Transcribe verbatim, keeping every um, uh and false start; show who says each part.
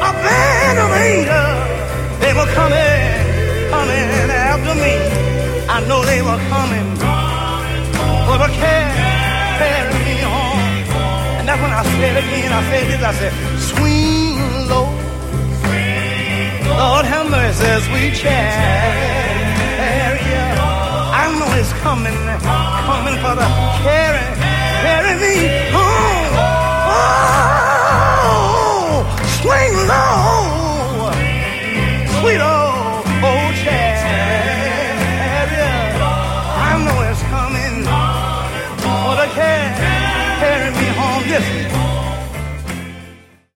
Speaker 1: a band of angels, they were coming, coming after me. I know they were coming for the care, carry me home. And that's when I said again, I said this, I said, swing low, Lord have mercy, sweet chariot. I know it's coming, coming for the carry, carry me home. Oh, swing low, sweet old